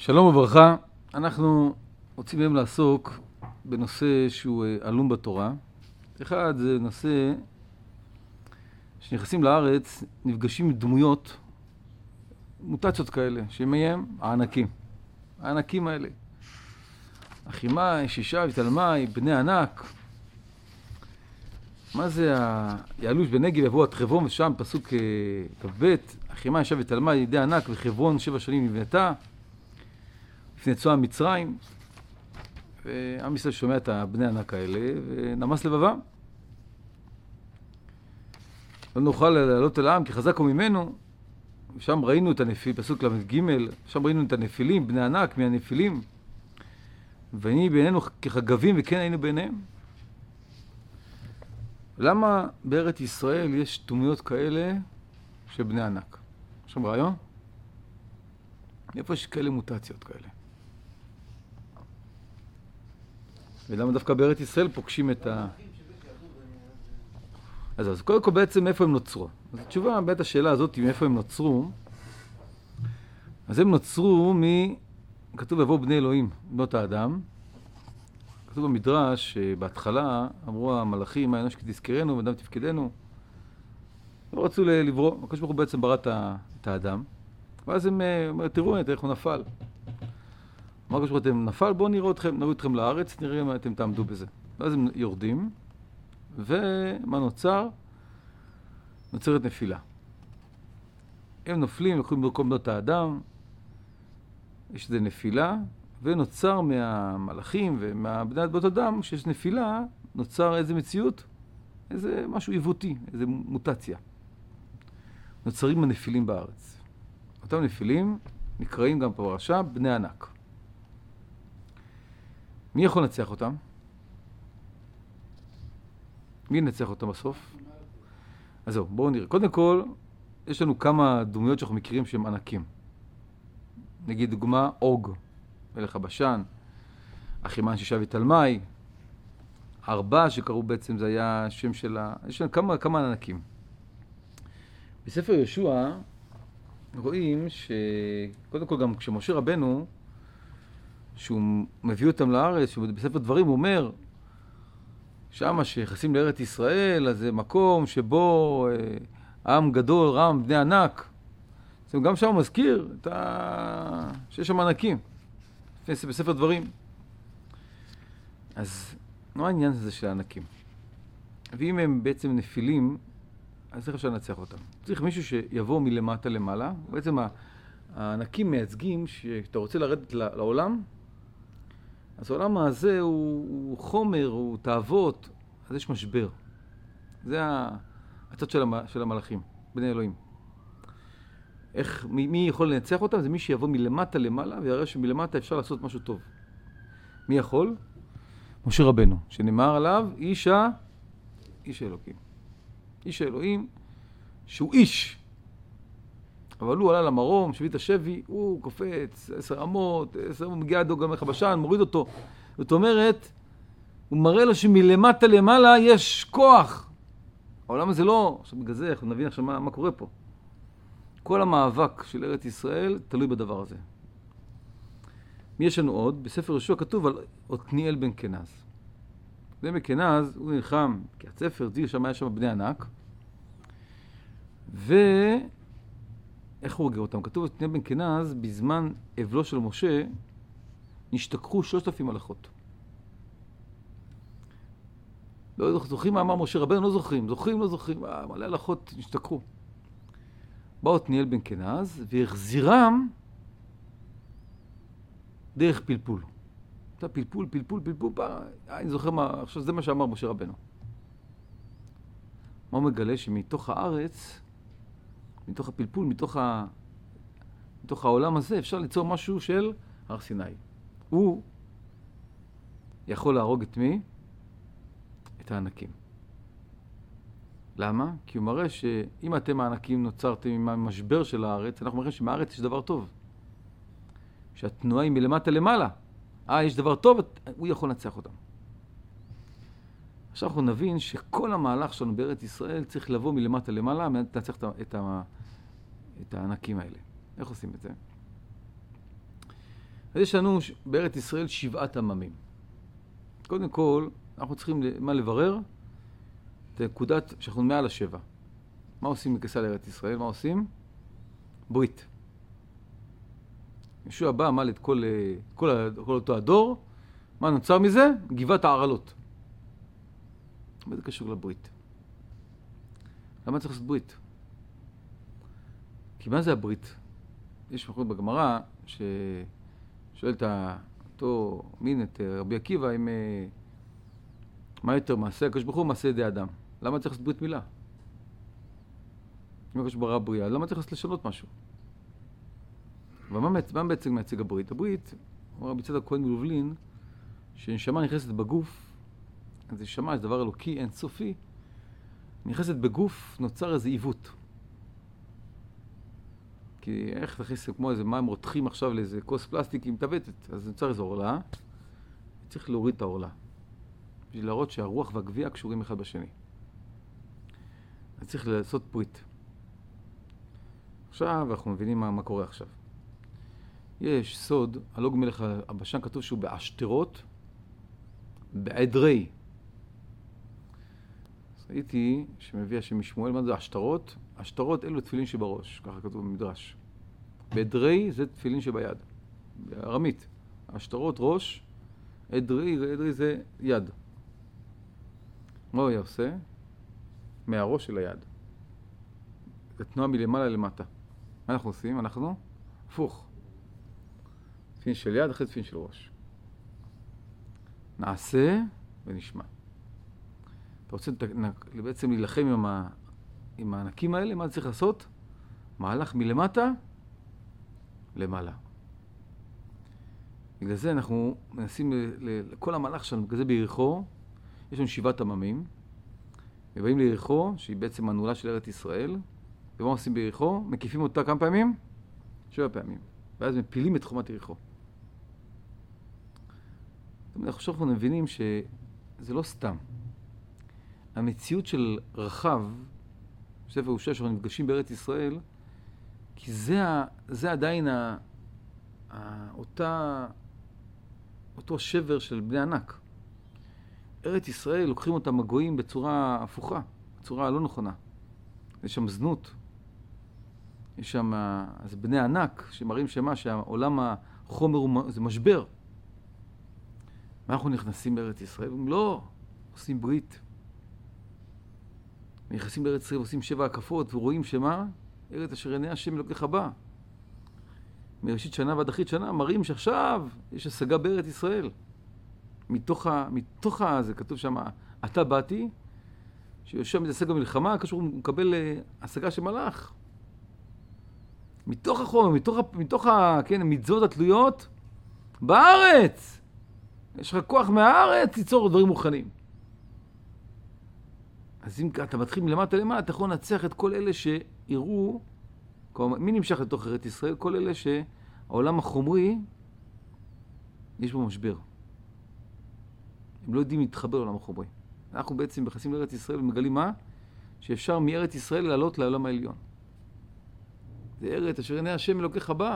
שלום וברכה, אנחנו רוצים היום לעסוק בנושא שהוא עלום בתורה. אחד, זה נושא שנכנסים לארץ, נפגשים עם דמויות, מוטציות כאלה, שמהם הענקים. הענקים האלה. אחימאי, שישה ותלמי, בני ענק. מה זה יעלו בנגב יבואו עד חברון, ושם פסוק כ"ב, אחימאי, שישה ותלמי, ידי ענק, וחברון 7 שנים נבנתה. לפני צועה מצרים, ועם ישראל שומע את הבני הענק האלה, ונמס לבבם. לא נוכל לעלות אל העם, כי חזק הוא ממנו. ושם ראינו את הנפילים, פסוק ל"ג, שם ראינו את הנפילים, בני ענק מהנפילים. והיינו בעינינו כחגבים, וכן היינו בעיניהם. למה בארץ ישראל יש דמויות כאלה של בני ענק? יש שם רעיון? איפה יש כאלה מוטציות כאלה? ולמה דווקא בארץ ישראל פוגשים את אז קודם כל בעצם מאיפה הם נוצרו? אז התשובה בעת השאלה הזאת מאיפה הם נוצרו, אז הם נוצרו כתוב יבואו בני אלוהים, בנות האדם. כתוב במדרש שבהתחלה אמרו המלאכים, מה אנוש כי תזכרנו ואדם תפקדנו. לא רצו לברוא, הקדוש ברוך הוא בעצם ברא את האדם. ואז הם אומרים, תראו איך הוא נפל. אמר הקדוש ברוך הוא, אתם נפל, בואו נראה אתכם, נביא אתכם לארץ, נראה אם אתם תעמדו בזה. ואז הם יורדים, ומה נוצר? נוצרת נפילה. הם נופלים, לקחו במקום בנות האדם, יש איזו נפילה, ונוצר מהמלאכים ומהבני בנות אדם, שיש נפילה, נוצר איזו מציאות, איזה משהו עיוותי, איזו מוטציה. נוצרים הנפילים בארץ. אותם נפילים נקראים גם בפרשה בני ענק. מי יכול לנצח אותם? מי ינצח אותם בסוף? אז זהו, בואו נראה. קודם כל, יש לנו כמה דמויות שאנחנו מכירים שהם ענקים. נגיד דוגמה, אוג, מלך הבשן, אחימן שישה ותלמי, 4 שקראו בעצם, זה היה שם שלה, יש לנו כמה ענקים. בספר יהושע רואים שקודם כל גם כשמשה רבנו, שהוא מביא אותם לארץ, שבספר דברים הוא אומר, שמה שיחסים לארץ ישראל, אז זה מקום שבו עם גדול, רם, בני ענק. גם שם הוא מזכיר שיש שם ענקים, בספר דברים. אז מה העניין הזה של הענקים? ואם הם בעצם נפילים, אז איך אפשר לנצח אותם? צריך מישהו שיבוא מלמטה למעלה. בעצם הענקים מייצגים שאתה רוצה לרדת לעולם, אז העולם הזה הוא חומר, הוא תאוות, אז יש משבר. זה הצד של המלאכים, בני אלוהים. מי יכול לנצח אותם? זה מי שיבוא מלמטה למעלה, ויראה שמלמטה אפשר לעשות משהו טוב. מי יכול? משה רבנו, שנאמר עליו, איש האלוקים. איש האלוהים, שהוא איש. אבל הוא עלה למרום, שבית השבי, הוא קופץ 10 אמות, הוא מגיע עד גם לחבשן, מוריד אותו. זאת אומרת, הוא מראה לו שמלמטה למעלה יש כוח. העולם הזה לא, עכשיו בגלל זה אנחנו נבין עכשיו מה קורה פה. כל המאבק של ארץ ישראל תלוי בדבר הזה. מי יש לנו עוד? בספר יהושע כתוב על עתניאל בן כנז. בן כנז הוא נלחם, כי הספר דיר שם היה שם בני ענק, איך הוא רגע אותם? כתוב עתניאל בן כנז, בזמן אבלו של משה, נשתכחו 3,000 הלכות. לא זוכרים מה אמר משה רבנו? לא זוכרים. לא זוכרים. מלא הלכות נשתכחו. באו עתניאל בן כנז והחזירם דרך פלפול. אתה פלפול. אני זוכר עכשיו זה מה שאמר משה רבנו. מה הוא מגלה? שמתוך הארץ, מתוך הפלפול, מתוך העולם הזה, אפשר ליצור משהו של הר סיני. הוא יכול להרוג את מי? את הענקים. למה? כי הוא מראה שאם אתם הענקים נוצרתם עם המשבר של הארץ, אנחנו מראים שמארץ יש דבר טוב. שהתנועה היא מלמטה למעלה. יש דבר טוב, הוא יכול לנצח אותם. עכשיו אנחנו נבין שכל המהלך שלנו בארץ ישראל צריך לבוא מלמטה למעלה, לנצח את הענקים האלה. איך עושים את זה? אז יש לנו בארץ ישראל 7 עממים. קודם כל, אנחנו צריכים מה לברר? את הנקודת שאנחנו מעל 7. מה עושים בכניסה לארץ ישראל? מה עושים? ברית. ישוע בא, עמל את כל אותו הדור. מה נוצר מזה? גבעת הערלות. מה זה קשור לברית? למה צריך לעשות ברית? כי מה זה הברית? יש מחלוקת בגמרא ששואל את אותו מין, את רבי עקיבא, עם מה יותר מעשה הקדוש ברוך הוא מעשה ידי אדם? למה צריך לעשות ברית מילה? אם הקדוש ברא בריאה, למה צריך לשנות משהו? ומה בעצם מייצג הברית? הברית, אומר רבי צדוק הכהן מלובלין, שנשמה נכנסת בגוף, אז נשמה זה דבר אלוקי, אין סופי, נכנסת בגוף, נוצר איזה עיוות. כי איך תכניס כמו איזה מים רותחים עכשיו לאיזה כוס פלסטיק עם טבטת, אז נוצר איזו עורלה, צריך להוריד את העורלה, בשביל להראות שהרוח והגבייה קשורים אחד בשני. אז צריך לעשות ברית. עכשיו אנחנו מבינים מה קורה עכשיו. יש סוד, הלוג מלך הבשן כתוב שהוא בעשתרות, בעדרי. אז ראיתי שמביא השם משמואל, מה זה עשתרות? עשתרות אלו תפילין שבראש, ככה כתוב במדרש. בעדרי זה תפילין שביד, בארמית. עשתרות ראש, עדרי זה יד. מה הוא היה עושה? מהראש של היד. זה תנועה מלמעלה למטה. מה אנחנו עושים? אנחנו הפוך. תפילין של יד אחרי תפילין של ראש. נעשה ונשמע. אתה רוצה בעצם להילחם עם הענקים האלה, מה צריך לעשות? מהלך מלמטה למעלה. בגלל זה אנחנו מנסים לכל המהלך שלנו, בגלל זה ביריחו, יש לנו 7 עממים, ובאים ליריחו, שהיא בעצם הנעולה של ארץ ישראל, ומה עושים ביריחו? מקיפים אותה כמה פעמים? 7 פעמים. ואז מפילים את חומת יריחו. זאת אומרת, עכשיו אנחנו מבינים שזה לא סתם. המציאות של רחב, ספר יהושע שאנחנו נפגשים בארץ ישראל, כי זה עדיין אותו שבר של בני ענק. ארץ ישראל לוקחים אותם הגויים בצורה הפוכה, בצורה לא נכונה. יש שם זנות. יש שם אז בני ענק שמראים שמה שהעולם החומר זה משבר. ואנחנו נכנסים בארץ ישראל, לא, עושים ברית. נכנסים לארץ ישראל ועושים 7 הקפות ורואים שמה? ארץ אשר עיני השם אלוקיך בא. מראשית שנה ועד אחרית שנה מראים שעכשיו יש השגה בארץ ישראל. מתוך זה כתוב שם, אתה באתי, שיושב מתעסק במלחמה, קשור הוא מקבל השגה של מלאך. מתוך החומר, מתוך המצוות התלויות בארץ. יש לך כוח מהארץ ליצור דברים מוכנים. אז אם אתה מתחיל מלמטה למעלה, אתה יכול לנצח את כל אלה שיראו, מי נמשך לתוך ארץ ישראל? כל אלה שהעולם החומרי, יש בו משבר. הם לא יודעים להתחבר לעולם החומרי. אנחנו בעצם נכנסים לארץ ישראל ומגלים מה? שאפשר מארץ ישראל לעלות לעולם העליון. זה ארץ אשר עיני השם אלוקיך בא.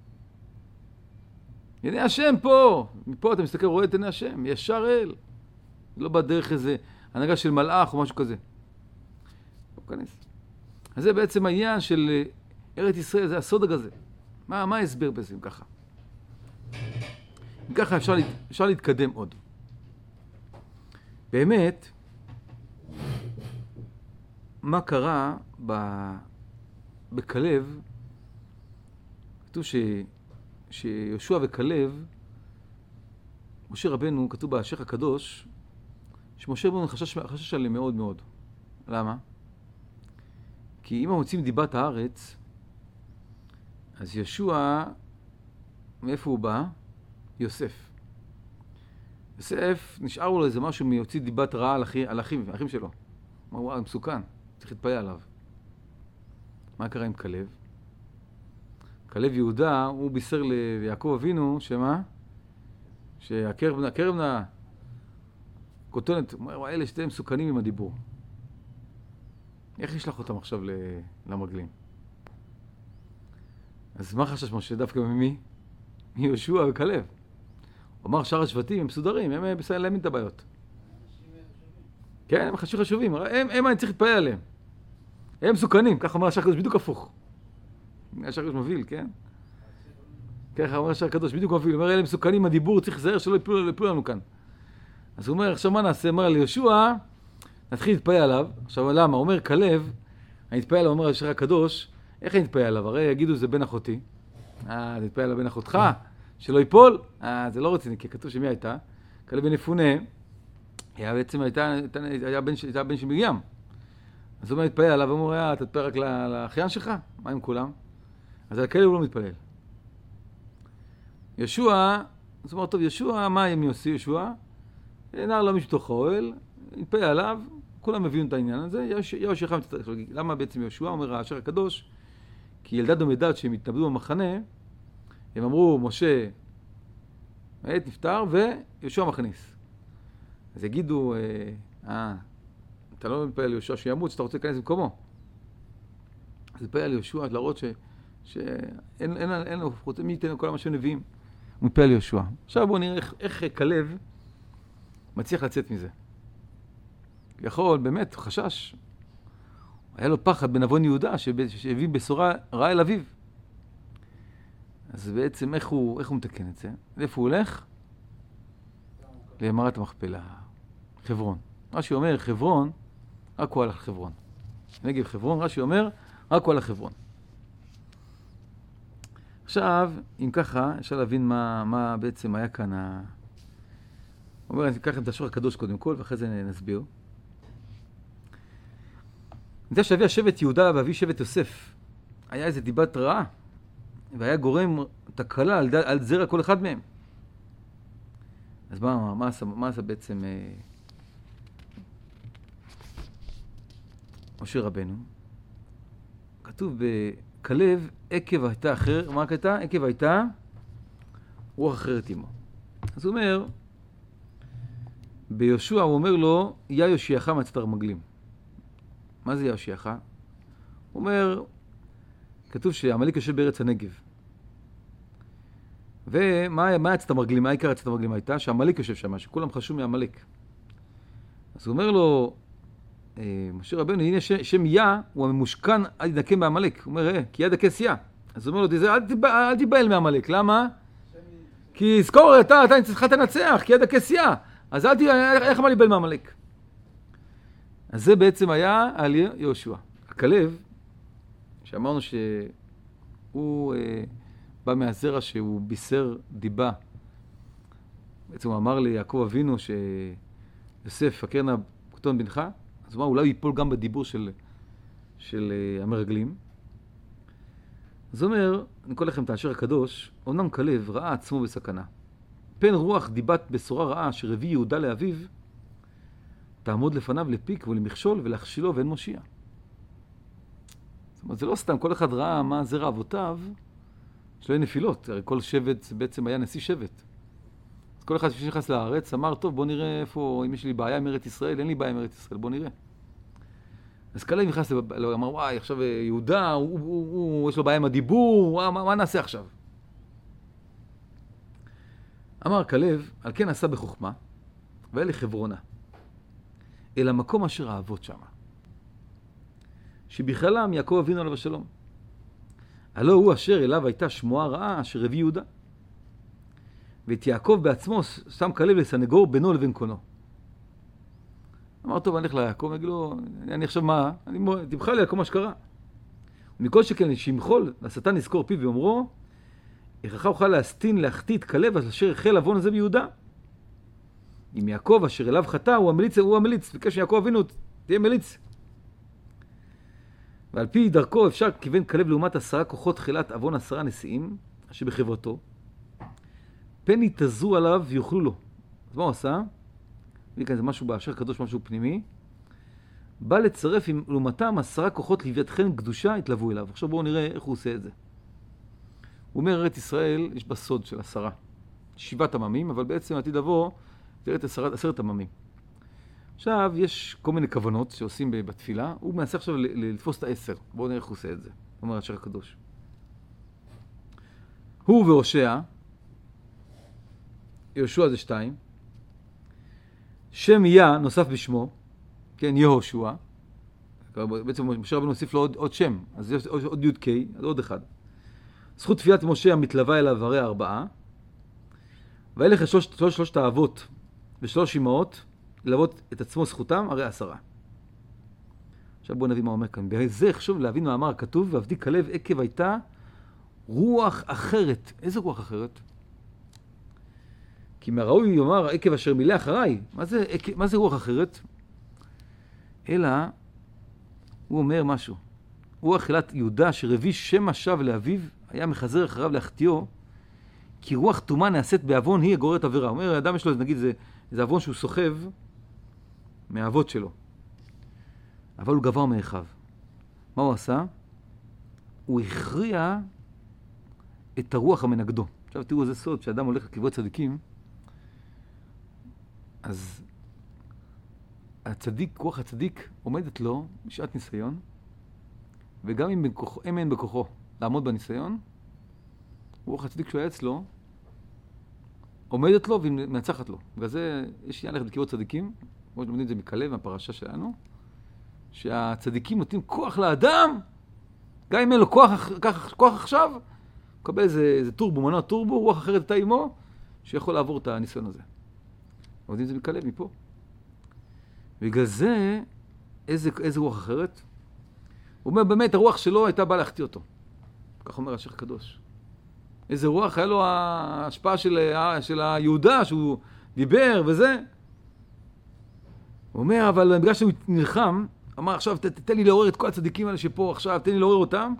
עיני השם פה. מפה אתה מסתכל ורואה את עיני השם. ישר אל. לא בדרך איזה הנהגה של מלאך או משהו כזה. לא כנס. אז זה בעצם העניין של ארץ ישראל, זה הסוד הזה. מה ההסבר בזה אם ככה? אם ככה אפשר להתקדם עוד. באמת, מה קרה בכלב? כתוב שיהושע וכלב, משה רבנו, כתוב בהשך הקדוש, שמשה רבנו חשש עליהם מאוד מאוד. למה? כי אם הם מוצאים דיבת הארץ, אז יהושע, מאיפה הוא בא? יוסף. יוסף, נשאר לו איזה משהו מיוציא דיבת רעה על האחים שלו. מה הוא מסוכן, צריך להתפלא עליו. מה קרה עם כלב? כלב יהודה, הוא בישר ליעקב אבינו, שמה? שהקרב נא כותנת, הוא אומר, אלה שתיים מסוכנים עם הדיבור. איך נשלח אותם עכשיו למרגלים? אז מה חשש משה? דווקא ממי? מיהושע וכלב. הוא אמר שאר השבטים הם מסודרים, הם בסדר להם את הבעיות. כן, הם חשובים, הם אני צריך להתפעל עליהם. הם מסוכנים, ככה אומר השער הקדוש, בדיוק הפוך. השער הקדוש מוביל, כן? ככה אומר השער הקדוש, בדיוק מוביל. הוא אומר, אלה מסוכנים, הדיבור צריך לזהר שלא יפלו לנו כאן. אז הוא אומר, עכשיו מה נעשה? אומר ליהושע, נתחיל להתפעל עליו. עכשיו למה? הוא אומר, כלב, אני אתפעל עליו, אומר השער הקדוש, איך אני אתפעל עליו? הרי יגידו, זה בן אחותי. זה אתפעל עליו בן אחותך, שלא ייפול. זה לא רציני, כי כתוב שמי הייתה? כלב בן יפונה, היה בעצם היה בן של מרים. אז הוא אומר, מתפעל עליו, הוא אומר, אתה תתפעל רק לאחיין שלך? מה עם כולם? אז על הכלב הוא לא מתפעל. יהושע, זאת אומרת, טוב, יהושע, מה הם יעשו יהושע? נער לו משפטוך האוהל, מתפעל עליו, כולם מביאים את העניין הזה, יהושע מצטרך. למה בעצם יהושע? אומר השער הקדוש, כי ילדד ומדד שהם התנבדו במחנה, הם אמרו, משה מת, נפטר, ויהושע מכניס. אז יגידו, אתה לא מתפעל על יהושע שימות, שאתה רוצה להיכנס במקומו. אז מתפעל על יהושע, להראות שאין לו, מי ייתן כל מה שנביאים. הוא מתפעל על יהושע. עכשיו בואו נראה איך כלב מצליח לצאת מזה. יכול, באמת, חשש. היה לו פחד בנבון יהודה, שהביא בשורה רעה אל אביו. אז בעצם איך הוא מתקן את זה? לאיפה הוא הולך? למערת המכפלה. חברון. רש"י אומר, חברון, רק הוא הלך לחברון. נגב חברון, רש"י אומר, רק הוא הלך לחברון. עכשיו, אם ככה, אפשר להבין מה בעצם היה כאן הוא אומר, אני אקח את השור הקדוש קודם כל, ואחרי זה נסביר. אני יודע שאבי השבט יהודה ואבי שבט יוסף, היה איזה דיבת רעה, והיה גורם תקלה על זרע כל אחד מהם. אז מה עשה בעצם משה רבנו? כתוב בכלב, עקב הייתה אחר, מה הייתה? עקב הייתה רוח אחרת עמו. אז הוא אומר, ביהושע הוא אומר לו, יה יושיעך מעצת הרמגלים. מה זה יה יושיעך? הוא אומר, כתוב שעמלק יושב בארץ הנגב. ומה עצת המרגלים? מה העיקר עצת המרגלים הייתה? שעמלק יושב שם, שכולם חשו מעמלק. אז הוא אומר לו, משה רבנו, הנה שם יה, הוא הממושכן אל ידכם בעמלק. הוא אומר, כי יד הכס יה. אז הוא אומר לו, אל תיבהל מעמלק. למה? כי זכור, אתה צריכה תנצח, כי יד הכס יה. אז איך אמר להיבהל מעמלק? אז זה בעצם היה על יהושע. הכלב, שאמרנו שהוא בא מהזרע שהוא בישר דיבה. בעצם הוא אמר ליעקב אבינו שיוסף, הכר נא קטון בנך, אז הוא אמר, אולי הוא ייפול גם בדיבור של המרגלים. אז הוא אומר, אני קורא לכם את השער הקדוש, אומנם כלב ראה עצמו בסכנה. פן רוח דיבת בשורה רעה אשר הביא יהודה לאביו, תעמוד לפניו לפיק ולמכשול ולהכשילו ואין מושיע. זאת אומרת, זה לא סתם, כל אחד ראה מה זרע אבותיו, שלא יהיה נפילות. הרי כל שבט בעצם היה נשיא שבט. אז כל אחד שנכנס לארץ אמר, טוב, בוא נראה איפה, אם יש לי בעיה עם ארץ ישראל, אין לי בעיה עם ארץ ישראל, בוא נראה. אז כלב נכנס, אמר, וואי, עכשיו יהודה, יש לו בעיה עם הדיבור, מה נעשה עכשיו? אמר כלב, על כן עשה בחוכמה, והיה לחברונה, אל המקום אשר האבות שמה. שבכללם יעקב אבינו עליו השלום. הלא הוא אשר אליו הייתה שמועה רעה אשר הביא יהודה. ואת יעקב בעצמו שם כלב לסנגור בינו לבין קונו. אמר, טוב, אני אלך ליעקב, אני אגיד לו, אני עכשיו מה? תבחר לי על כל מה שקרה. ומכל שכן שימחול, השטן יזכור פיו ואומרו, הכרחה אוכל להחטיא את כלב אשר החל עוון הזה ביהודה. אם יעקב אשר אליו חטא, הוא המליץ, ביקש שיעקב אבינו, תהיה מליץ. ועל פי דרכו אפשר כיוון כלב לעומת 10 כוחות חילת עוון 10 נשיאים, אשר בחברתו, פן יתזו עליו ויוכלו לו. אז מה הוא עשה? וכאן זה משהו באשר קדוש, משהו פנימי. בא לצרף עם לעומתם 10 כוחות לוויתכן קדושה התלוו אליו. עכשיו בואו נראה איך הוא עושה את זה. הוא אומר, ארץ ישראל יש בה סוד של 10. 7 עממים, אבל בעצם עתיד לבוא, זה 10 עממים. עכשיו יש כל מיני כוונות שעושים בתפילה, הוא מנסה עכשיו לתפוס את 10. בואו נראה איך הוא עושה את זה. הוא אומר השער הקדוש. הוא והושע, יהושע זה 2. שם יה נוסף בשמו, כן, יהושע. בעצם משה רבנו נוסיף לו עוד שם, אז יש עוד י' ק', אז עוד אחד. זכות תפילת משה המתלווה אליו הרי 4. ואלה שלושת האבות ושלוש אמהות, ללוות את עצמו זכותם, הרי 10. עכשיו בואו נבין מה אומר כאן. בזה חשוב להבין מאמר הכתוב, ועבדי כלב עקב הייתה רוח אחרת. איזה רוח אחרת? כי מהראוי יאמר עקב אשר מילא אחריי. מה זה רוח אחרת? אלא, הוא אומר משהו. הוא אכילת יהודה שרבי שם השב לאביו, היה מחזר אחריו להחטיאו, כי רוח תומה נעשית בעוון היא הגוררת עבירה. הוא אומר, האדם יש לו, נגיד, זה עוון שהוא סוחב מהאבות שלו. אבל הוא גבר מאחיו. מה הוא עשה? הוא הכריע את הרוח המנגדו. עכשיו תראו איזה סוד, כשאדם הולך לקברי צדיקים, אז הצדיק, רוח הצדיק עומדת לו בשעת ניסיון, וגם אם אין בכוחו לעמוד בניסיון, רוח הצדיק שהוא היה אצלו, עומדת לו ומנצחת לו. בגלל זה יש עניין ללכת לקברי צדיקים, כמו שלומדים את זה מכלב, מהפרשה שלנו, שהצדיקים נותנים כוח לאדם, גם אם אין לו כוח עכשיו, מקבל איזה טורבו, מנוע טורבו, רוח אחרת הייתה עמו, שיכול לעבור את הניסיון הזה. עובדים את זה מכלב מפה. בגלל זה, איזה רוח אחרת? הוא אומר, באמת, הרוח שלו הייתה באה להחטיא אותו. כך אומר השייח הקדוש. איזה רוח היה לו ההשפעה של היהודה, שהוא דיבר וזה. הוא אומר, אבל בגלל שהוא נלחם, אמר, עכשיו תתן לי לעורר את כל הצדיקים האלה שפה עכשיו, תן לי לעורר אותם.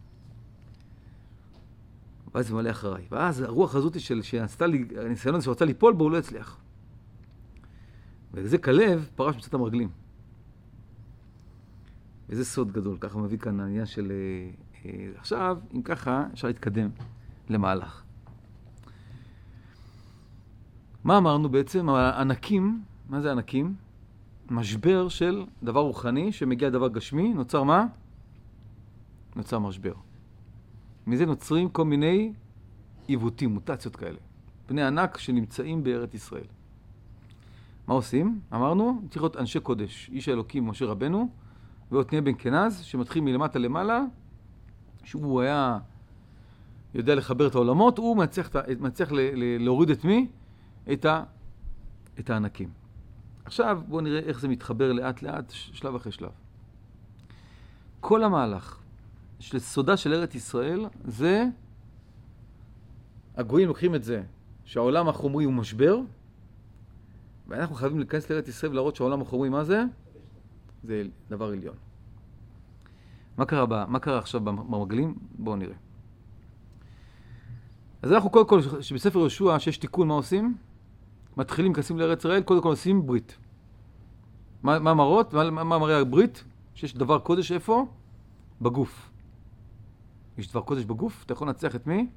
ואז זה מלא אחריי. ואז הרוח הזאת שעשתה לי, הניסיון הזה שרצה ליפול בו, הוא לא הצליח. וזה כלב פרש מצאת המרגלים. וזה סוד גדול, ככה מביא כאן העניין של... עכשיו, אם ככה, אפשר להתקדם למהלך. מה אמרנו בעצם? הענקים, מה זה ענקים? משבר של דבר רוחני שמגיע לדבר גשמי, נוצר מה? נוצר משבר. מזה נוצרים כל מיני עיוותים, מוטציות כאלה. בני ענק שנמצאים בארץ ישראל. מה עושים? אמרנו, צריך להיות אנשי קודש, איש האלוקים משה רבנו, ועתניאל בן כנז, שמתחיל מלמטה למעלה, שהוא היה יודע לחבר את העולמות, הוא מצליח להוריד את מי? את הענקים. עכשיו בואו נראה איך זה מתחבר לאט לאט, שלב אחרי שלב. כל המהלך של סודה של ארץ ישראל, זה, הגויים לוקחים את זה, שהעולם החומרי הוא משבר, ואנחנו חייבים להיכנס לארץ ישראל ולהראות שהעולם החומרי מה זה? זה דבר עליון. מה קרה עכשיו במרגלים? בואו נראה. אז אנחנו קודם כל, שבספר יהושע שיש תיקון, מה עושים? מתחילים להיכנסים לארץ ישראל, קודם כל עושים ברית. מה מראות? מה מראה הברית? שיש דבר קודש איפה? בגוף. יש דבר קודש בגוף? אתה יכול לנצח את מי?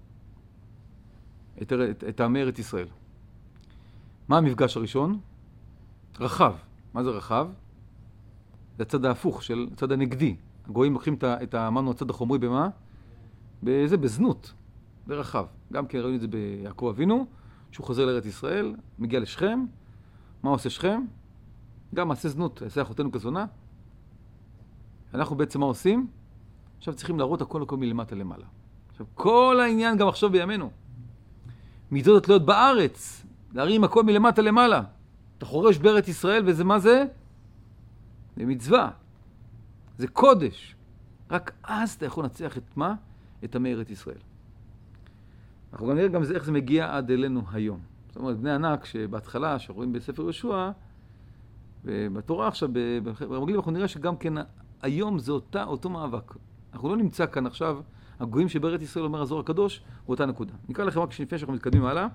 את העמי ארץ ישראל. מה המפגש הראשון? רחב. מה זה רחב? זה הצד ההפוך, של הצד הנגדי. הגויים לוקחים אמרנו הצד החומרי במה? בזנות. ברחב. גם כן ראינו את זה ביעקב אבינו, שהוא חוזר לארץ ישראל, מגיע לשכם. מה עושה שכם? גם מעשה זנות, עשה אחותנו כזונה. אנחנו בעצם מה עושים? עכשיו צריכים להראות הכל מלמטה למעלה. עכשיו כל העניין גם עכשיו בימינו. מידות התלויות בארץ, להרים הכל מלמטה למעלה. אתה חורש בארץ ישראל וזה מה זה? זה מצווה. זה קודש. רק אז אתה יכול לנצח את מה? את עמי ארץ ישראל. אנחנו גם נראה גם איך זה מגיע עד אלינו היום. זאת אומרת, בני ענק שבהתחלה, שרואים בספר יהושע, ובתורה עכשיו, במרגלים אנחנו נראה שגם כן היום זה אותו מאבק. אנחנו לא נמצא כאן עכשיו, הגויים שבארץ ישראל אומר הזוהר הקדוש, הוא אותה נקודה. נקרא לכם רק לפני שאנחנו מתקדמים הלאה.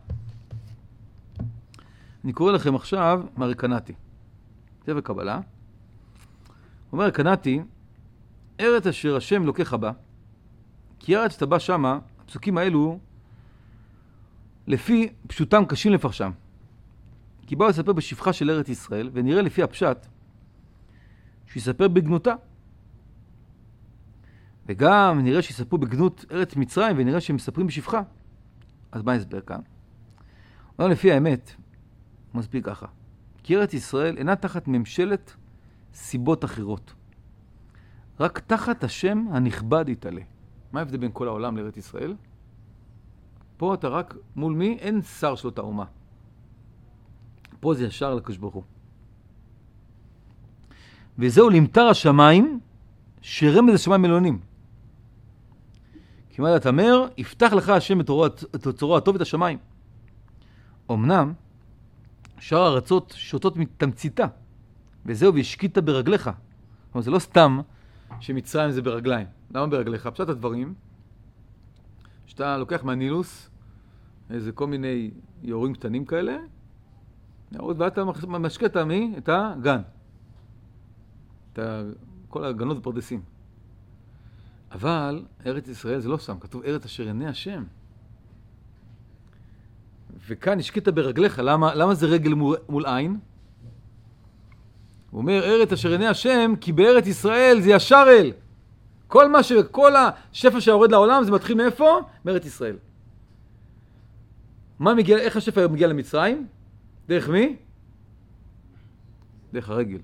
אני קורא לכם עכשיו מהרקנתי. ספר קבלה. אומר רקנתי, ארץ אשר השם לוקח בה, כי ארץ שאתה בא שמה, הפסוקים האלו, לפי פשוטם קשים לפרשם. כי באו לספר בשפחה של ארץ ישראל, ונראה לפי הפשט, שיספר בגנותה. וגם נראה שיספרו בגנות ארץ מצרים, ונראה שהם מספרים בשפחה. אז מה ההסבר כאן? לא, לפי האמת, הוא מסביר ככה. כי ארץ ישראל אינה תחת ממשלת סיבות אחרות. רק תחת השם הנכבד יתעלה. מה ההבדל בין כל העולם לארץ ישראל? פה אתה רק מול מי? אין שר שלו את האומה. פה זה ישר לקדוש ברוך הוא. וזהו למטר השמיים, שרמז השמיים עליונים. כי מה אתה אומר? יפתח לך השם את אוצרו הטוב את השמיים. אמנם, שאר הארצות שותות מתמציתה, וזהו והשקית ברגליך. זאת אומרת, זה לא סתם שמצרים זה ברגליים. למה ברגליך? פשט הדברים, שאתה לוקח מהנילוס איזה כל מיני יורים קטנים כאלה, ואתה משקה את הגן. כל הגנות ופרדסים. אבל ארץ ישראל זה לא סתם, כתוב ארץ אשר עיני השם. וכאן השקית ברגליך, למה זה רגל מול עין? הוא אומר, ארץ אשר עיני השם, כי בארץ ישראל זה ישר אל. כל השפע שיורד לעולם, זה מתחיל מאיפה? מארץ ישראל. איך השפע מגיע למצרים? דרך מי? דרך הרגל.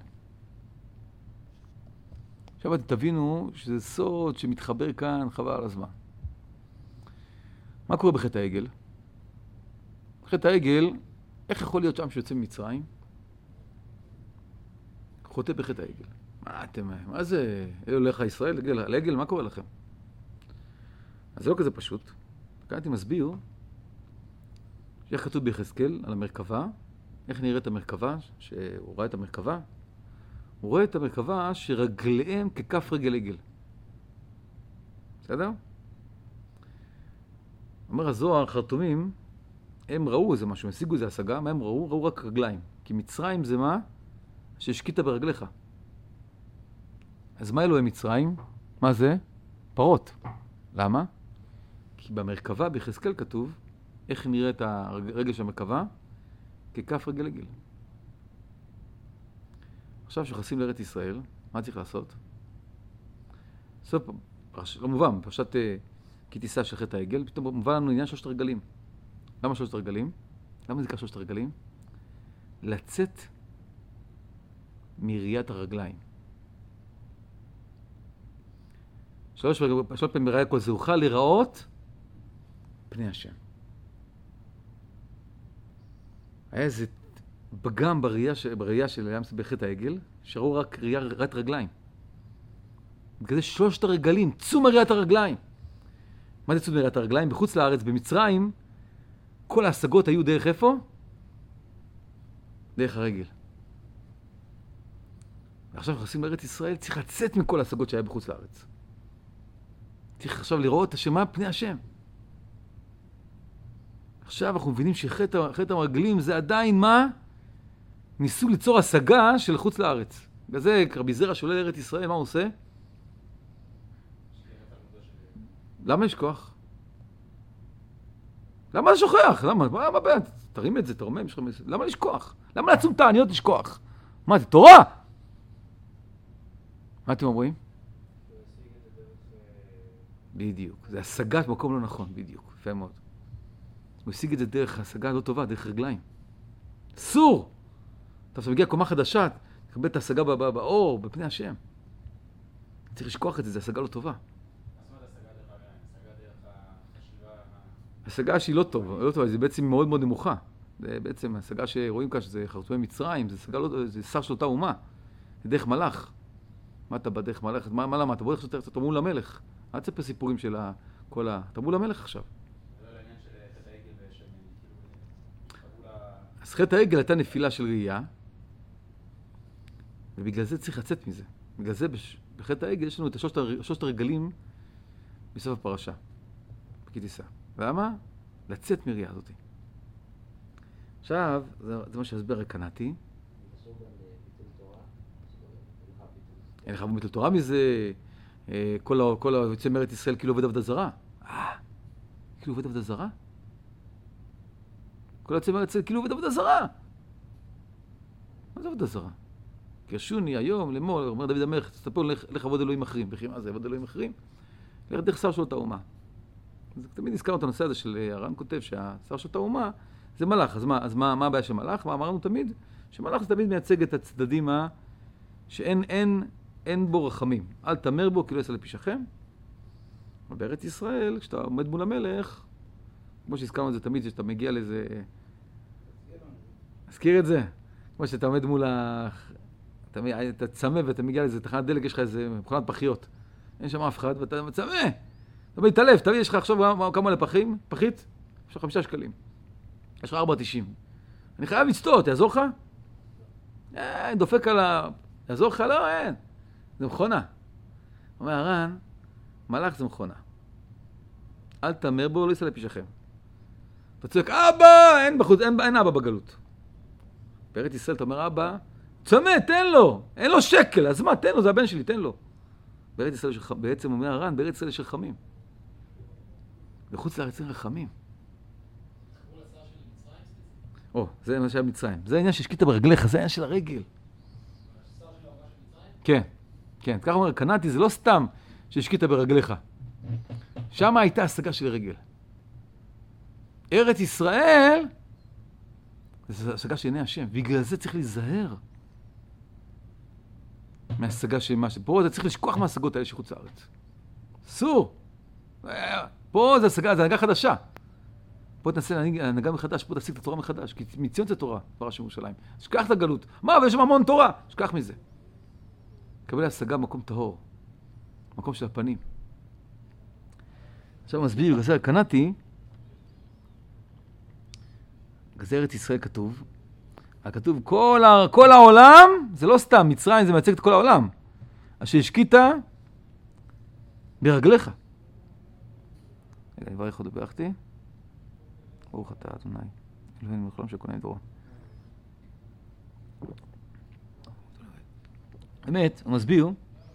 עכשיו אתם תבינו שזה סוד שמתחבר כאן חבל על הזמן. מה קורה בחטא העגל? בחטא העגל, איך יכול להיות שם שיוצא ממצרים? חוטא בחטא העגל. מה זה? אלה הולך ישראל? לעגל, מה קורה לכם? אז זה לא כזה פשוט. כאן אני מסביר שאיך כתוב ביחזקאל על המרכבה, איך נראית המרכבה, שהוא ראה את המרכבה, הוא רואה את המרכבה שרגליהם ככף רגל עגל. בסדר? אומר הזוהר, חרטומים, הם ראו איזה משהו, הם השיגו איזה השגה, מה הם ראו? ראו רק רגליים. כי מצרים זה מה? שהשקית ברגליך. אז מה אלוהי מצרים? מה זה? פרות. למה? כי במרכבה ביחזקאל כתוב, איך נראה את הרגל של המרכבה? ככף רגל עגל. עכשיו שנכנסים לארץ ישראל, מה צריך לעשות? סוף, לא מובן, פרשת כי תישא של חטא העגל, פתאום מובן לנו עניין שלושת הרגלים. למה שלושת הרגלים? למה זה נקרא שלושת הרגלים? לצאת מראיית הרגליים. שלוש פעמים מראייה כל זה, אוכל לראות פני השם. היה איזה פגם בראייה של ים בחטא העגל, שראו רק ראיית רגליים. בגלל שלושת הרגלים, צאו מראיית הרגליים. מה זה צאו מראיית הרגליים? בחוץ לארץ, במצרים, כל ההשגות היו דרך איפה? דרך הרגל. ועכשיו נכנסים לארץ ישראל, צריך לצאת מכל ההשגות שהיה בחוץ לארץ. צריך עכשיו לראות את השם, פני השם. עכשיו אנחנו מבינים שחטא הרגלים זה עדיין מה? ניסו ליצור השגה של חוץ לארץ. בגלל זה רבי זרע שעולה לארץ ישראל, מה הוא עושה? למה לשכוח? למה לשוכח? למה? תרים את זה, תרומם. למה לשכוח? למה לעצום תעניות לשכוח? מה זה? תורה! מה אתם אומרים? בדיוק. זה השגת מקום לא נכון, בדיוק. יפה מאוד. הוא השיג את זה דרך השגה לא טובה, דרך רגליים. אסור! אתה מגיע קומה חדשה, תקבל את ההשגה באור, בפני השם. צריך לשכוח את זה, זה השגה לא טובה. השגה שהיא לא טובה, זה בעצם מאוד מאוד נמוכה. זה בעצם השגה שרואים כאן, שזה חרטומי מצרים, זה שר של אותה אומה. זה דרך מלאך. מה אתה בדרך מלאך? מה למה? אתה בדרך שאתה תמול למלך. אל תספר סיפורים של כל תמול למלך עכשיו. זה לא לעניין של חטא העגל ושם, אז חטא העגל הייתה נפילה של ראייה, ובגלל זה צריך לצאת מזה. בגלל זה בחטא העגל יש לנו את שלושת הרגלים בסוף הפרשה. כי תישא. למה? לצאת מראייה הזאת. עכשיו, זה מה שהסבר הקנאתי. אין לך ביטול תורה מזה, כל היוצא מארץ ישראל כאילו עובד עבודה זרה. כאילו עובד עבודה זרה? כל היוצא מארץ ישראל כאילו עובד עבודה זרה. מה זה עבודה זרה? קרשוני היום, למול, אומר דוד המלך, תסתפו, לך עבוד אלוהים אחרים. וכי מה זה עבוד אלוהים אחרים? לך שר של אותה אומה. אז תמיד נזכרנו את הנושא הזה של הר"ן כותב שהשר של אותה אומה זה מלאך, אז מה הבעיה של מלאך? מה אמרנו תמיד? שמלאך זה תמיד מייצג את הצדדים שאין בו רחמים. אל תמר בו, כי לא יעשה לפישכם. אבל בארץ ישראל, כשאתה עומד מול המלך, כמו שהזכרנו את זה תמיד, כשאתה מגיע לזה... אזכיר את זה. כמו שאתה עומד מול אתה צמא ואתה מגיע לזה, תחנת דלק, יש לך איזה מכונת פחיות. אין שם אף אחד, ואתה צמא. אתה מתעלף, תביא, יש לך עכשיו כמה לפחים, פחית, יש לך 5 שקלים. יש לך 4.90. אני חייב לצטות, יעזור לך? דופק על יעזור לך? לא, אין. זה מכונה. אומר הר"ן, מלאך זה מכונה. אל תמר בו, לא יעשה לפישכם. אתה צועק, אבא! אין אבא בגלות. בארץ ישראל אתה אומר, אבא, צמא, תן לו! אין לו שקל, אז מה, תן לו, זה הבן שלי, תן לו. בארץ ישראל, בעצם אומר הר"ן, בארץ ישראל יש רחמים. בחוץ לארץ אין רחמים. זה מה שהיה במצרים. זה העניין שהשקית ברגליך, זה העניין של הרגל. כן, כן. ככה אומר, קנאתי, זה לא סתם שהשקית ברגליך. שם הייתה השגה של רגל. ארץ ישראל, זה השגה של עיני השם. בגלל זה צריך להיזהר מהשגה של מה שפה. אתה צריך לשכוח מהשגות האלה שחוץ לארץ. אסור. פה זה השגה, זה הנהגה חדשה. פה תנסה להנהגה מחדש, פה תשיג את התורה מחדש, כי מציון זה תורה, פרה של ירושלים. שכח את הגלות. מה? ויש שם המון תורה. שכח מזה. קבל השגה במקום טהור. מקום של הפנים. עכשיו מסביר, בגלל קנאתי, בגלל ארץ ישראל כתוב, כתוב כל העולם, זה לא סתם, מצרים זה מייצג את כל העולם. אשר השקית ברגליך. רגע, אני אברך עוד ברכתי. ברוך אתה אדוני, אלוהינו מלך העולם שקונה דורו. באמת, הוא מסביר,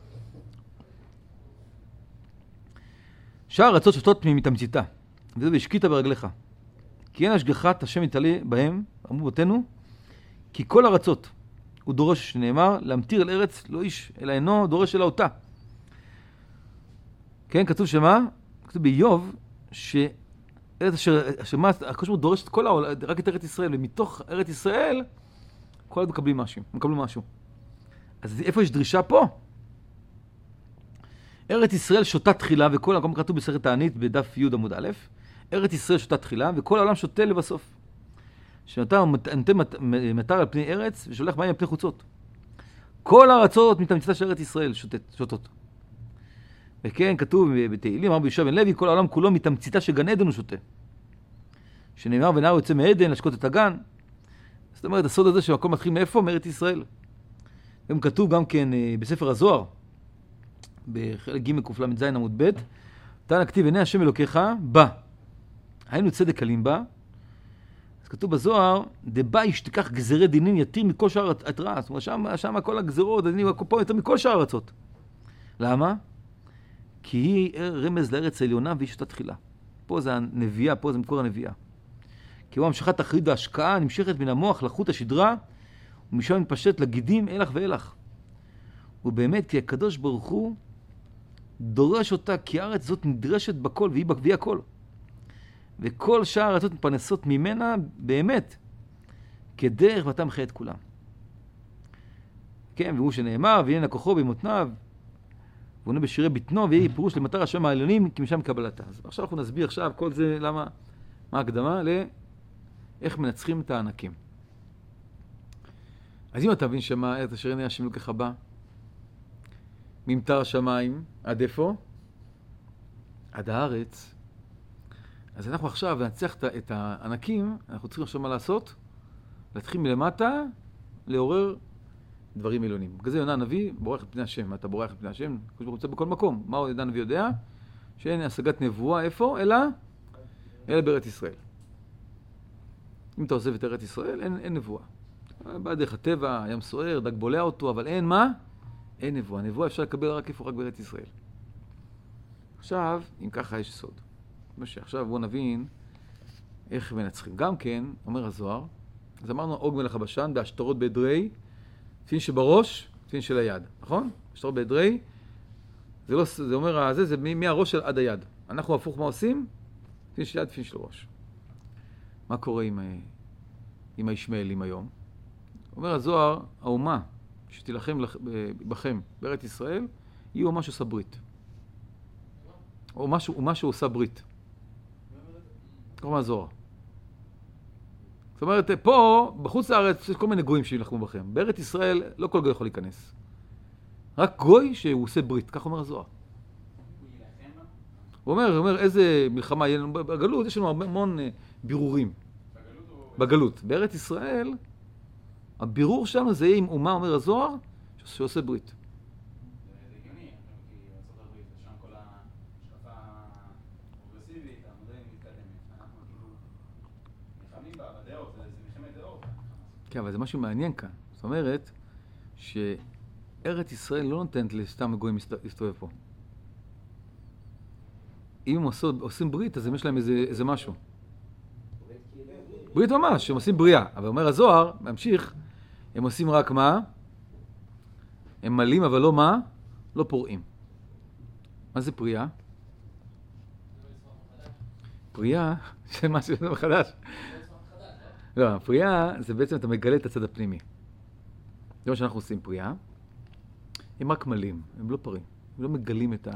שאר ארצות שותות מתמציתה, וזה והשקית ברגליך. כי אין השגחת השם יתעלה בהם, אמרו בתינו, כי כל ארצות הוא דורש, שנאמר, להמטיר אל ארץ לא איש, אלא אינו דורש אלא אותה. כן, כתוב שמה? כתוב באיוב, ארץ אשר מה, הקדוש ברוך הוא דורש את כל העולם, רק את ארץ ישראל, ומתוך ארץ ישראל, כל העולם מקבלים משהו. אז איפה יש דרישה פה? ארץ ישראל שותה תחילה, וכל העולם כתוב בסרט תענית בדף י' עמוד א', ארץ ישראל שותה תחילה, וכל העולם שותה לבסוף. שנותר מטר על פני ארץ, ושולח מים על פני חוצות. כל הארצות מתמציתה של ארץ ישראל שותות. וכן, כתוב בתהילים, אמר ביהושע בן לוי, כל העולם כולו מתמציתה שגן עדן הוא שותה. שנאמר, ונער יוצא מעדן לשקוט את הגן. זאת אומרת, הסוד הזה שהמקום מתחיל מאיפה? מארץ ישראל. גם כתוב גם כן בספר הזוהר, בחלק ג' קל"ז עמוד ב', תנא כתיב, עיני השם אלוקיך, בא. היינו צדק קלים בה. אז כתוב בזוהר, דבא ישתכח גזרי דינים יתיר מכל שאר התראה. זאת אומרת, שם כל הגזרות, הדינים, פה יותר מכל שאר הארצות. למה? כי היא רמז לארץ העליונה והיא שותה תחילה. פה זה הנביאה, פה זה מקור הנביאה. כי הוא המשכת אחרית והשקעה נמשכת מן המוח לחוט השדרה, ומשם מתפשט לגידים אלך ואלך. ובאמת, כי הקדוש ברוך הוא דורש אותה, כי הארץ זאת נדרשת בכל והיא הכל. וכל שאר הארצות מתפרנסות ממנה באמת, כדרך ואתה מחיה את כולם. כן, והוא שנאמר, והנה כוחו במותניו, ועונה בשירי ביטנו, ויהי פירוש למטר השם העליונים, כי משם קבלתה. אז עכשיו אנחנו נסביר עכשיו כל זה, מה ההקדמה לאיך מנצחים את הענקים. אז אם אתה מבין שמה, את אשר עיני השם אלוקיך בא, ממטר השמיים, עד איפה? עד הארץ. אז אנחנו עכשיו ננצח את הענקים, אנחנו צריכים עכשיו מה לעשות? להתחיל מלמטה, לעורר דברים עליונים. בגלל זה יונה הנביא בורח את פני השם. אתה בורח את פני השם? כמו שרוצה בכל מקום. מה יונה הנביא יודע? שאין השגת נבואה איפה? אלא בארץ ישראל. אם אתה עוזב את ארץ ישראל, אין נבואה. בא דרך הטבע, ים סוער, דג בולע אותו, אבל אין מה? אין נבואה. נבואה אפשר לקבל רק איפה? רק בארץ ישראל. עכשיו, אם ככה יש סוד. עכשיו בואו נבין איך מנצחים. גם כן, אומר הזוהר, אז אמרנו, עוג מלך הבשן, בהשטרות בעדרי, תפין שבראש, תפין של היד, נכון? השטרות בעדרי, זה אומר, זה מהראש עד היד. אנחנו הפוך מה עושים? תפין של יד, תפין של ראש. מה קורה עם הישמעאלים היום. אומר הזוהר, האומה שתילחם בכם בארץ ישראל, היא אומה שעושה ברית. אומה שעושה ברית. כך אומר הזוהר. זאת אומרת, פה, בחוץ לארץ, יש כל מיני גויים שילחמו בכם. בארץ ישראל לא כל גוי יכול להיכנס. רק גוי שהוא עושה ברית, כך אומר הזוהר. הוא אומר, איזה מלחמה יהיה לנו בגלות, יש לנו המון בירורים. בגלות. בארץ ישראל, הבירור שלנו זה יהיה עם אומה, אומר הזוהר, שעושה ברית. זה הגיוני, כי ארצות הברית, ושם כל השקפה הפרוגרסיבית, המודרנית מתקדמת. אנחנו כאילו נלחמים בה, בדעות, זה מלחמת דעות. כן, אבל זה משהו מעניין כאן. זאת אומרת, שארץ ישראל לא נותנת לסתם גויים להסתובב פה. אם הם עושים ברית, אז יש להם איזה משהו. ברית ממש, הם עושים בריאה. אבל אומר הזוהר, ממשיך, הם עושים רק מה? הם מלאים, אבל לא מה? לא פורעים. מה זה פריאה? פריאה, זה משהו חדש. לא, פריאה זה בעצם אתה מגלה את הצד הפנימי. זה מה שאנחנו עושים פריאה. הם רק מלאים, הם לא פורעים. הם לא מגלים את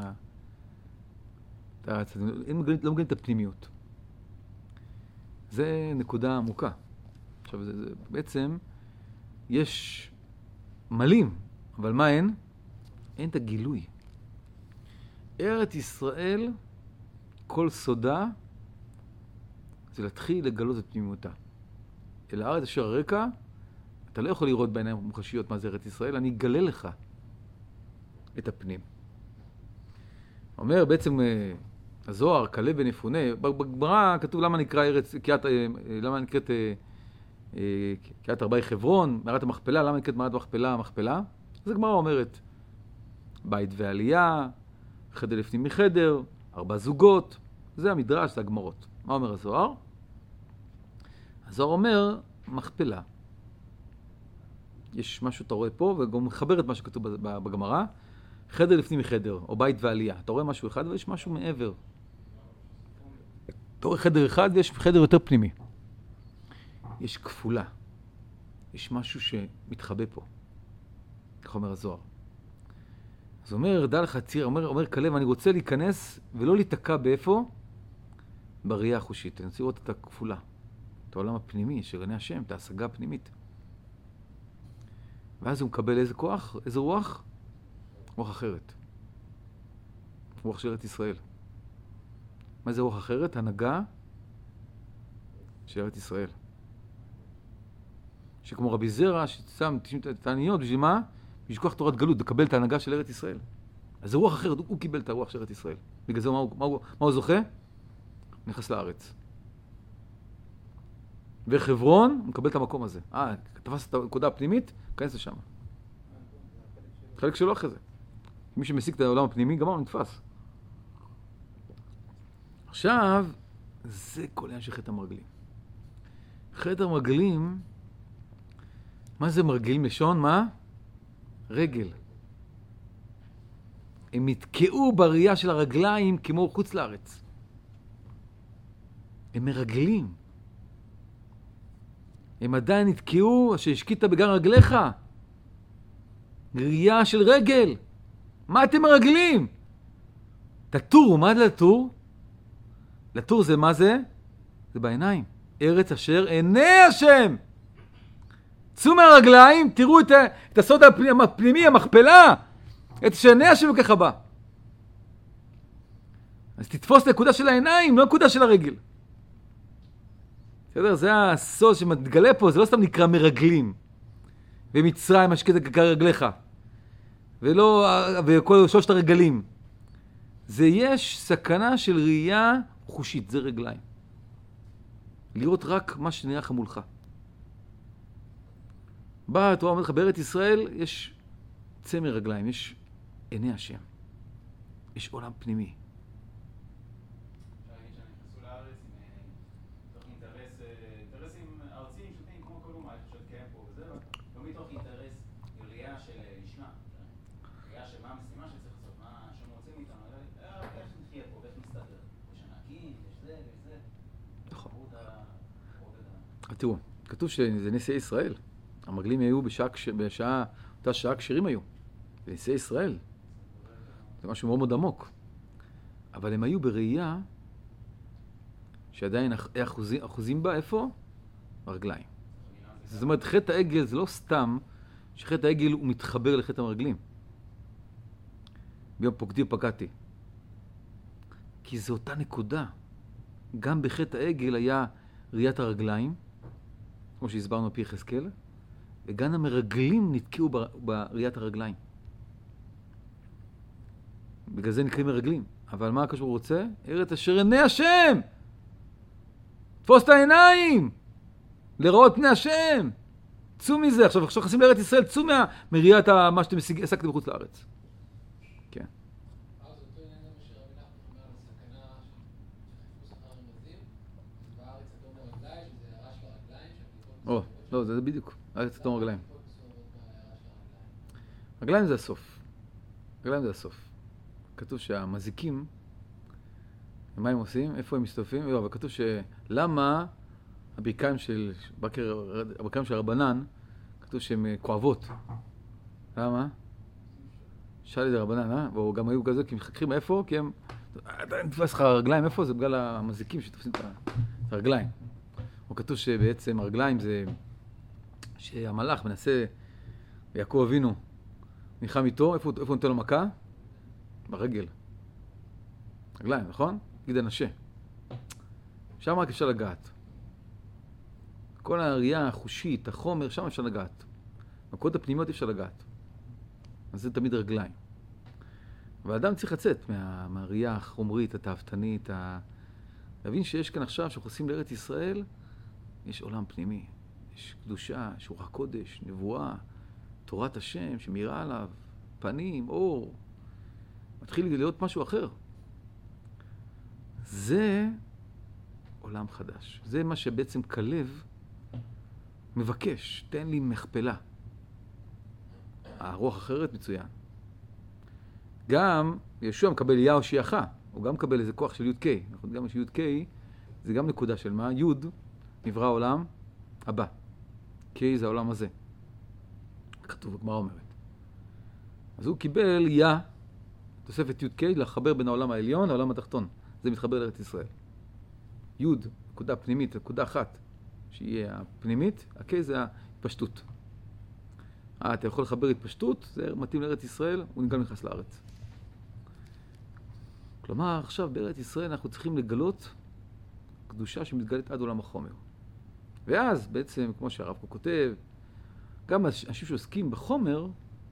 הצד, הם לא מגלים את הפנימיות. זה נקודה עמוקה. עכשיו, זה בעצם, יש מלאים, אבל מה אין? אין את הגילוי. ארץ ישראל, כל סודה, זה להתחיל לגלות את פנימיותה. אל הארץ אשר הרקע, אתה לא יכול לראות בעיניים מוחשיות מה זה ארץ ישראל, אני אגלה לך את הפנים. אומר בעצם הזוהר, כלה ונפונה, בגמרא כתוב למה נקרא ארץ, למה נקראת קריית ארבעי חברון, מערת המכפלה, למה נקראת מערת המכפלה? אז הגמרא אומרת, בית ועלייה, חדר לפנים מחדר, 4 זוגות, זה המדרש, זה הגמרות. מה אומר הזוהר? הזוהר אומר, מכפלה. יש משהו אתה רואה פה, וגם מחבר את מה שכתוב בגמרא, חדר לפנים מחדר, או בית ועלייה. אתה רואה משהו אחד ויש משהו מעבר. אתה רואה חדר אחד ויש חדר יותר פנימי. יש כפולה. יש משהו שמתחבא פה. כך אומר הזוהר. אז אומר, דע לך ציר, אומר כלב, אני רוצה להיכנס ולא להתקע באיפה? בראייה החושית. אני רוצה לראות את הכפולה. את העולם הפנימי, שרני השם, את ההשגה הפנימית. ואז הוא מקבל איזה כוח? איזה רוח? רוח אחרת. רוח של ארץ ישראל. מה זה רוח אחרת? הנהגה של ארץ ישראל. שכמו רבי זרע, ששם את העניות, בשביל מה? בשביל כוח תורת גלות, לקבל את ההנהגה של ארץ ישראל. אז זה רוח אחרת, הוא קיבל את הרוח של ארץ ישראל. בגלל זה מה הוא זוכה? נכנס לארץ. וחברון, הוא מקבל את המקום הזה. תפס את הנקודה הפנימית, כנס לשם. חלק שלו אחרי זה. מי שמסיק את העולם הפנימי, גם הוא נתפס. עכשיו, זה כל העניין של חטא המרגלים. חטא המרגלים, מה זה מרגלים לשון? מה? רגל. הם נתקעו בראייה של הרגליים כמו חוץ לארץ. הם מרגלים. הם עדיין נתקעו, שהשקית בגן רגליך. ראייה של רגל. מה אתם מרגלים? תטור, מה זה לטור? לטור זה מה זה? זה בעיניים. ארץ אשר עיני השם. צאו מהרגליים, תראו את הסוד הפנימי, המכפלה. את שעיני השם וכך הבא. אז תתפוס נקודה של העיניים, לא נקודה של הרגל. בסדר? זה הסוד שמתגלה פה, זה לא סתם נקרא מרגלים. ומצרים משקית רגליך. וכל 3 הרגלים. זה יש סכנה של ראייה חושית, זה רגליים. לראות רק מה שנראה לך מולך. באה התורה אומרת לך, בארץ ישראל יש צמר רגליים, יש עיני השם. יש עולם פנימי. אפשר להגיד שהם נכנסו לארץ מתוך אינטרסים ארציים פשוטים כמו כל אומה, איך שתקיים פה וזה, לא מתוך אינטרס ראייה של לשמה. ראייה של מה המשימה שצריך לעשות, מה שהם רוצים איתנו, איך נחיה פה, איך נסתדר. יש ענקים, יש זה ויש זה. נכון. תראו את תראו, כתוב שזה נשיאי ישראל. המרגלים היו אותה שעה כשרים היו. זה נשיאי ישראל. זה משהו מאוד מאוד עמוק. אבל הם היו בראייה שעדיין אחוזים בה, איפה? ברגליים. זאת אומרת, חטא העגל זה לא סתם שחטא העגל הוא מתחבר לחטא המרגלים. ביום פוקדי ופגעתי. כי זו אותה נקודה. גם בחטא העגל היה ראיית הרגליים, כמו שהסברנו פי יחזקאל, וגם המרגלים נתקעו בראיית הרגליים. בגלל זה נקראים מרגלים. אבל מה הקשור רוצה? ארץ אשר עיני השם! תפוס את העיניים! לראות פני השם! צאו מזה. עכשיו נכנסים לארץ ישראל, צאו מראיית מה שאתם עסקתם בחוץ לארץ. כן. אז אותו עניין גם שרבי נחמן אומר על הסכנה של חיפוש אחר רמזים, בארץ אדום הרגליים, שזה הערה של הרגליים, לא, זה בדיוק. הארץ אדום הרגליים. רגליים זה הסוף. רגליים זה הסוף. כתוב שהמזיקים, מה הם עושים? איפה הם מסתופים? אבל כתוב שלמה הברכיים של הרבנן, כתוב שהן כואבות. למה? שאל את הרבנן, והוא גם היו כזה, כי הם מחככים איפה? כי הם... תפס לך הרגליים, איפה? זה בגלל המזיקים שתופסים את הרגליים. או כתוב שבעצם הרגליים זה... שהמלאך מנסה, יעקב אבינו ניחם איתו, איפה הוא נותן לו מכה? ברגל. רגליים, נכון? גיד הנשה. שם רק אפשר לגעת. כל הראייה החושית, החומר, שם אפשר לגעת. בקוד הפנימיות אפשר לגעת. אז זה תמיד רגליים. והאדם צריך לצאת מהראייה החומרית, התאוותנית, להבין שיש כאן עכשיו, שאנחנו עושים לארץ ישראל, יש עולם פנימי. יש קדושה, יש רוח קודש, נבואה, תורת השם שמאירה עליו, פנים, אור. מתחיל להיות משהו אחר. זה עולם חדש. זה מה שבעצם כלב מבקש. תן לי מכפלה. הרוח אחרת מצוין. גם ישוע מקבל יה הושיעך. הוא גם מקבל איזה כוח של י' ק'. אנחנו גם שי' ק' זה גם נקודה של מה? י' נברא העולם הבא. ק' זה העולם הזה. כתוב בגמרא אומרת. אז הוא קיבל יה, תוספת י' ק' לחבר בין העולם העליון לעולם התחתון. זה מתחבר לארץ ישראל. י' נקודה פנימית, נקודה אחת, שיהיה הפנימית, הק' זה ההתפשטות. אתה יכול לחבר התפשטות, זה מתאים לארץ ישראל, הוא גם נכנס לארץ. כלומר, עכשיו בארץ ישראל אנחנו צריכים לגלות קדושה שמתגלית עד עולם החומר. ואז בעצם, כמו שהרב פה כותב, גם אנשים שעוסקים בחומר,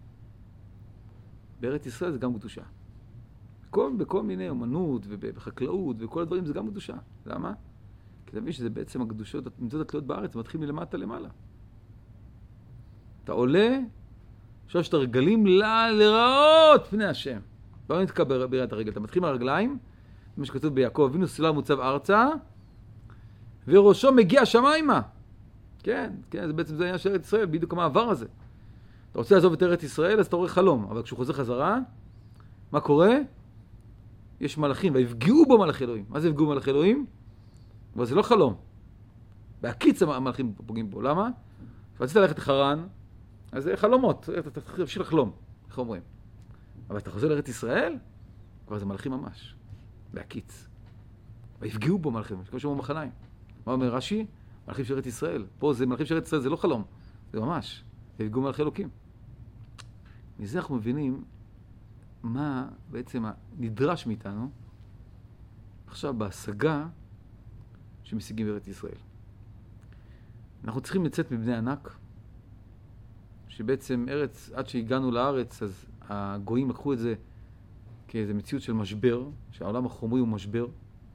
בארץ ישראל זה גם קדושה. בכל מיני אומנות ובחקלאות וכל הדברים זה גם קדושה. למה? כי אתה מבין שזה בעצם הקדושות, נמצאות התלויות בארץ, מתחילים מלמטה למעלה. אתה עולה, שלושת הרגלים לראות פני השם. לא נתקע בראיית הרגל. אתה מתחיל מהרגליים, מה שכתוב ביעקב, אבינו סלע מוצב ארצה, וראשו מגיע שמיימה. כן, זה בעצם זה העניין של ארץ ישראל, בדיוק המעבר הזה. אתה רוצה לעזוב את ארץ ישראל, אז אתה רואה חלום. אבל כשהוא חוזר חזרה, מה קורה? יש מלאכים, ויפגעו בו מלאכי אלוהים. מה זה יפגעו מלאכי אלוהים? אבל זה לא חלום. בהקיץ המלאכים פוגעים בו. למה? רצית ללכת לחרן, אז זה חלומות. אתה תמשיך לחלום, איך אומרים? אבל אתה חוזר לארץ ישראל, כבר זה מלאכים ממש. בהקיץ. ויפגעו בו מלאכים, כמו שאומר מחניים. מה אומר רש"י? מלאכים של ארץ ישראל. פה זה מלאכים של ארץ ישראל, זה לא חלום. זה ממש. ויפגעו מלאכי אלוקים. מזה אנחנו מבינים מה בעצם נדרש מאיתנו עכשיו בהשגה שמשיגים בארץ ישראל. אנחנו צריכים לצאת מבני ענק, שבעצם ארץ, עד שהגענו לארץ, אז הגויים לקחו את זה כאיזו מציאות של משבר, שהעולם החומרי הוא משבר,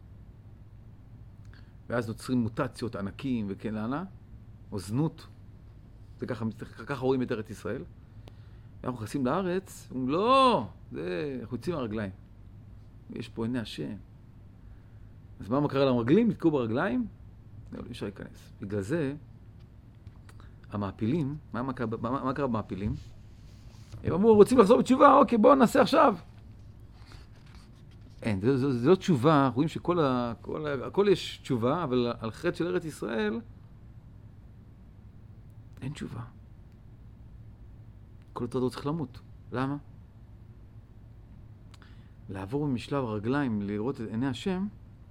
ואז נוצרים מוטציות ענקים וכן הלאה, או זנות, זה ככה רואים את ארץ ישראל. אנחנו נכנסים לארץ, אומרים, לא, אנחנו יוצאים מהרגליים. יש פה עיני השם. אז מה קרה למרגלים? נתקעו ברגליים? לא, אי אפשר להיכנס. בגלל זה, המעפילים, מה קרה במעפילים? הם אמרו, רוצים לחזור בתשובה, אוקיי, בואו נעשה עכשיו. אין, זה לא תשובה, רואים שהכל יש תשובה, אבל על חטא של ארץ ישראל, אין תשובה. כל אותו דור צריך למות. למה? לעבור משלב הרגליים לראות את עיני השם,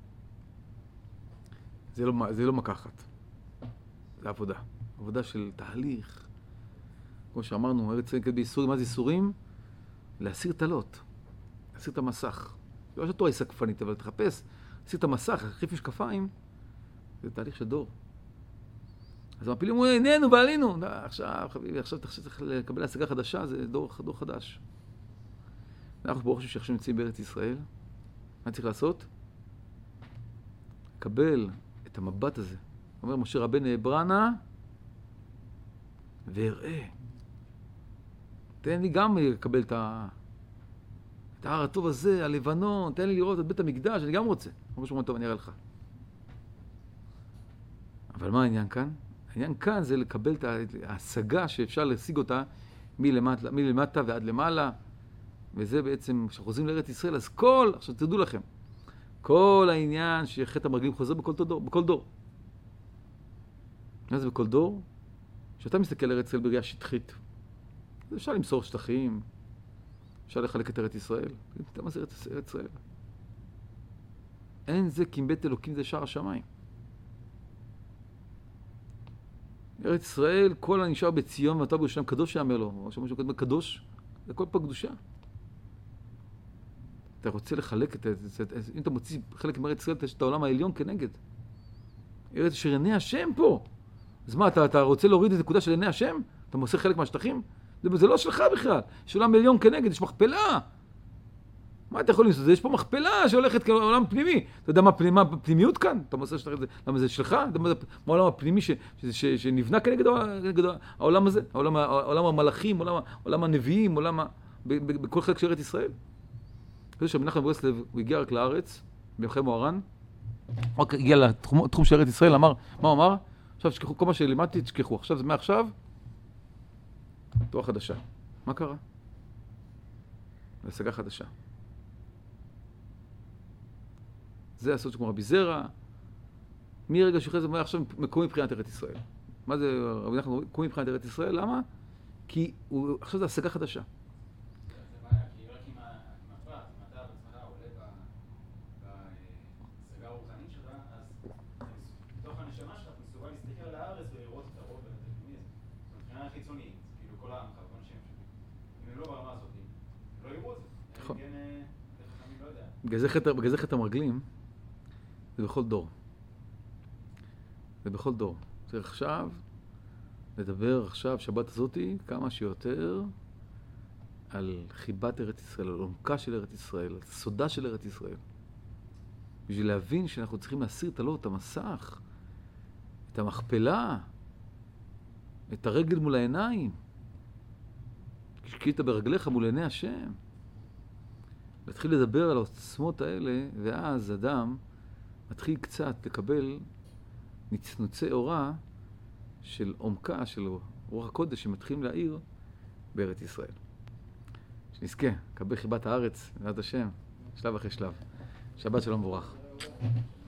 זה לא מקחת. זה עבודה. עבודה של תהליך. כמו שאמרנו, ארץ ישראל בייסורים. מה זה ייסורים? להסיר תלות. להסיר את המסך. לא שהתורה היא סקפנית, אבל תחפש, להסיר את המסך, להחליף משקפיים. זה תהליך של דור. אז המפילים אומרים, איננו, בעלינו. עכשיו, חביבי, עכשיו צריך לקבל השגה חדשה, זה דור חדש. אנחנו ברוך השם שעכשיו נמצאים בארץ ישראל. מה צריך לעשות? לקבל את המבט הזה. אומר משה רבנו, אעברה ואראה. תן לי גם לקבל את ההר הטוב הזה, הלבנון, תן לי לראות את בית המקדש, אני גם רוצה. אומר שמונה טוב, אני אראה לך. אבל מה העניין כאן? העניין כאן זה לקבל את ההשגה שאפשר להשיג אותה מלמטה ועד למעלה. וזה בעצם, כשחוזרים לארץ ישראל, אז עכשיו תדעו לכם, כל העניין שחטא המרגלים חוזר בכל דור. מה זה בכל דור? כשאתה מסתכל על ארץ ישראל בראייה שטחית, אז אפשר למסור שטחים, אפשר לחלק את ארץ ישראל. אתה מה זה ארץ ישראל? אין זה כי בית אלוקים זה שער השמיים. ארץ ישראל, כל הנשאר בציון ואתה בירושלים קדוש יאמר לו. או שמשהו קודם קדוש, זה כל פעם קדושה. אתה רוצה לחלק אם אתה מוציא חלק מארץ ישראל, את העולם העליון כנגד. ארץ אשר עיני השם פה. אז מה, אתה רוצה להוריד את נקודה של עיני השם? אתה מוסר חלק מהשטחים? זה לא שלך בכלל. יש עולם עליון כנגד, יש מכפלה. מה אתה יכול לעשות? יש פה מכפלה שהולכת כעולם פנימי. אתה יודע מה הפנימיות כאן? אתה מוסר שטחים, למה זה שלך? אתה יודע מה העולם הפנימי שנבנה כנגד העולם הזה? עולם המלאכים, עולם הנביאים, בכל חלק של ארץ ישראל. זה שמנחם ברסלב, הוא הגיע רק לארץ, במלחמת מוהר"ן, רק הגיע לתחום של ארץ ישראל, אמר, מה הוא אמר? עכשיו תשכחו, כל מה שלימדתי תשכחו, עכשיו זה מעכשיו, תורה חדשה. מה קרה? השגה חדשה. זה הסוד כמו רבי זרע, מרגע שאחרי זה אומר עכשיו מקומי מבחינת ארץ ישראל. מה זה, רבי נחמן מקומי מבחינת ארץ ישראל? למה? כי עכשיו זה השגה חדשה. בגלל זה חטא המרגלים, זה בכל דור. זה בכל דור. צריך עכשיו, לדבר עכשיו, שבת הזאתי, כמה שיותר, על חיבת ארץ ישראל, על עומקה של ארץ ישראל, על סודה של ארץ ישראל. בשביל להבין שאנחנו צריכים להסיר את המסך, את המכפלה, את הרגל מול העיניים. כשקית ברגליך מול עיני השם. להתחיל לדבר על העוצמות האלה, ואז אדם מתחיל קצת לקבל נצנוצי אורה של עומקה, של רוח הקודש שמתחילים להאיר בארץ ישראל. שנזכה, קבל חיבת הארץ, בעזרת השם, שלב אחרי שלב. שבת שלום מבורך.